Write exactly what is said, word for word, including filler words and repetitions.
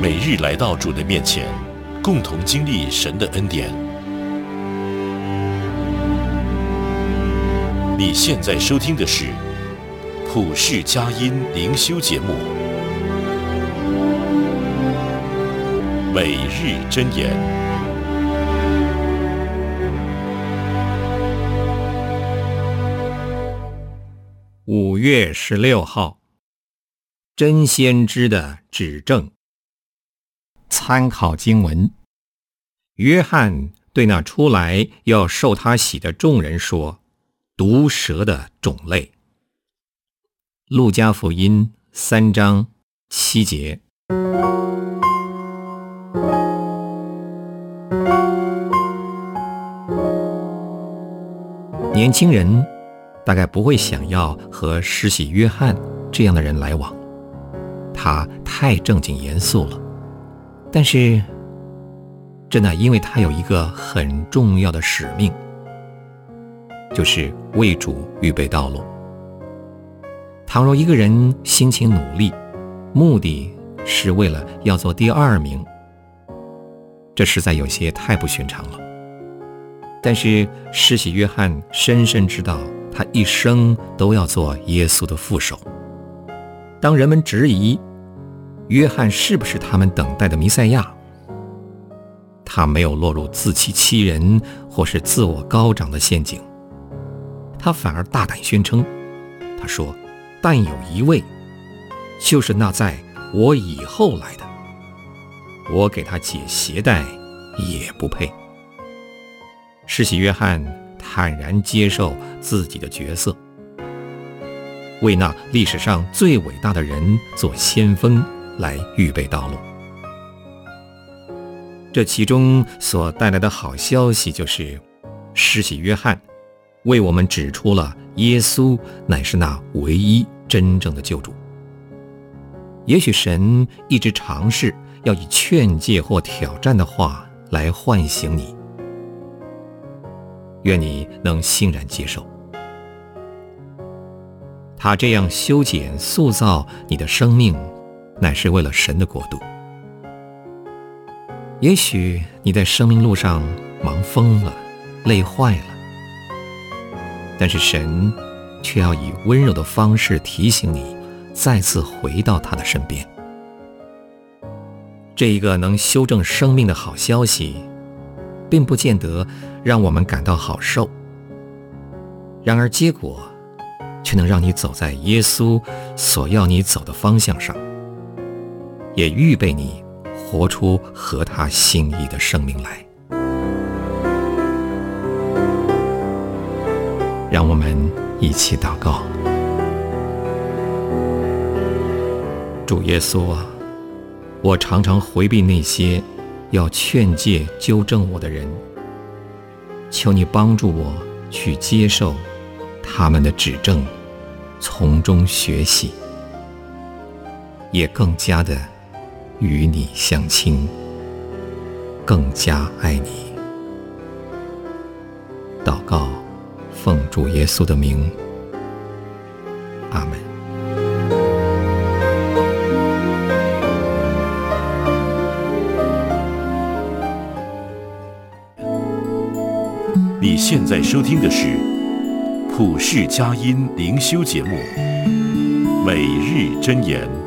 每日来到主的面前，共同经历神的恩典。你现在收听的是普世佳音灵修节目，每日箴言。 五月十六号，真先知的指证。参考经文，约翰对那出来要受他洗的众人说：毒蛇的种类。路加福音三章七节。年轻人大概不会想要和施洗约翰这样的人来往，他太正经严肃了。但是这乃因为他有一个很重要的使命，就是为主预备道路。倘若一个人辛勤努力，目的是为了要做第二名，这实在有些太不寻常了。但是施洗约翰深深知道，他一生都要做耶稣的副手。当人们质疑约翰是不是他们等待的弥赛亚，他没有落入自欺欺人或是自我高涨的陷阱，他反而大胆宣称，他说：但有一位，就是那在我以后来的，我给他解鞋带也不配。施洗约翰坦然接受自己的角色，为那历史上最伟大的人做先锋来预备道路。这其中所带来的好消息就是，施洗约翰为我们指出了耶稣乃是那唯一真正的救主。也许神一直尝试要以劝诫或挑战的话来唤醒你，愿你能欣然接受。他这样修剪塑造你的生命，乃是为了神的国度。也许你在生命路上忙疯了，累坏了，但是神却要以温柔的方式提醒你，再次回到他的身边。这一个能修正生命的好消息，并不见得让我们感到好受，然而结果却能让你走在耶稣所要你走的方向上，也预备你活出合他心意的生命来。让我们一起祷告。主耶稣啊，我常常回避那些要劝诫纠正我的人，求你帮助我去接受他们的指正，从中学习，也更加的与你相亲，更加爱你。祷告奉主耶稣的名，阿们。 你现在收听的是普世佳音灵修节目，每日箴言。